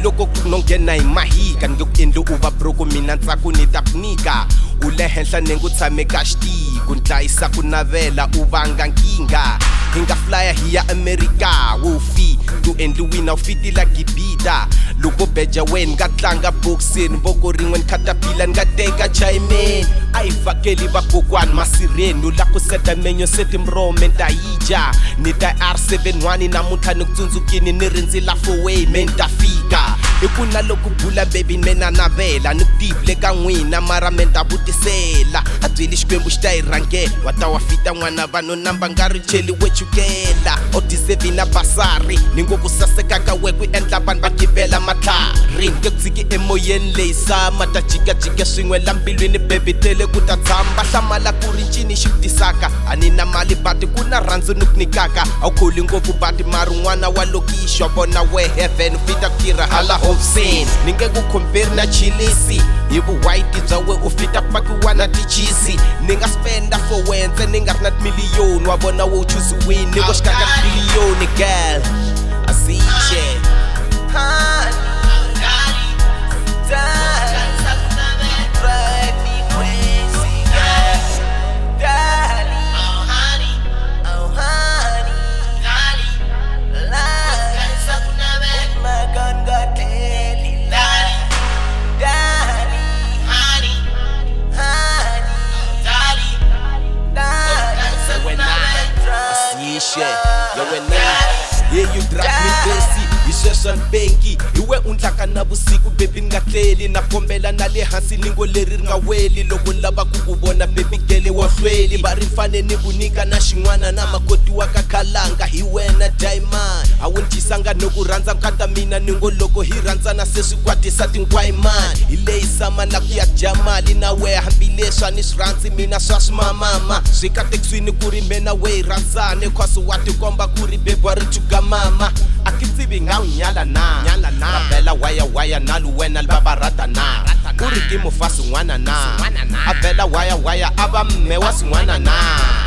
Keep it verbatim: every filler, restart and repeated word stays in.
loko kunongena imahika ngiyokendla uva broko mina ntsako ni ta kunika ule henhla nengu tshame ka xitiko ndlayisa ku navela u vanga nkinga hi nga flya hi ya America wo fi tu endliwina u fitila gibita loko beja wen nga tlanga boxing voko rin'we ni khatapila ni nga teka chaimen a hi vhakeli vakokwani masirheni la ku seta menyo seti mrome ta yija ni ta R seventy-one namuntlha ni ku tsundzukini ni rindzila four way men ta fika hi ku na loko bula baby mena navela ni ku tivile ka n'wina mara men ta vutisela a byeli xikwembu xi ta hi rhangela wa ta wa fita n'wana vanhu namba nga ri cheli we chukela o tisevi na basari ni ngo ku saseka ka we ku endla vanhu va givela matlhari nge ku tsiki emoyeni leyi sama ta jikajika swin'we la mbilwini baby tele ku ta tshama va hlamala ku ri ncini xi kutisaka a ni na mali bati ku na rhandzu ni ku nikaka a wu kholi ngopfu bati mari n'wana wa lokixo vona we heaven fita ku tirha hala hofsin ni nge ku compare na chilisi hi vuwhite bya we u fita ku pakiwa na tichisi ni nga spenda for wenze ni nga ri na timiliyoni wa vona wo chuziwini ni vo xikaka timiliyoni girl I see shit yo wena yeah you drag me crazy yishesha benki iwe unhlaka na vusiku baby nga tleli na kombela na le hansi lingo leri ri nga weli loko lava ku ku vona baby gele wa hlweli va ri mfane ni vunika na xin'wana na makoti wa ka khalanga hi wena diamond a wu ntisanga no ku rhandza nkata mina ni ngo loko hi rhandzana se swi kwatisa tinkwayimani hi leyi sama na ku ya dya mali na we hambileswi a ni swi rhandzi mina swa swimamama swi ka tekiswini ku ri mena we hi rhandzane cause wa tikomba ku ri baby wa ri chuga mama a ki tsivi nga u nyala na nyala na vela waya waya na lu wena li babarata na ku ri ki mufasi n'wana na a vela waya waya a va mme wa swin'wana na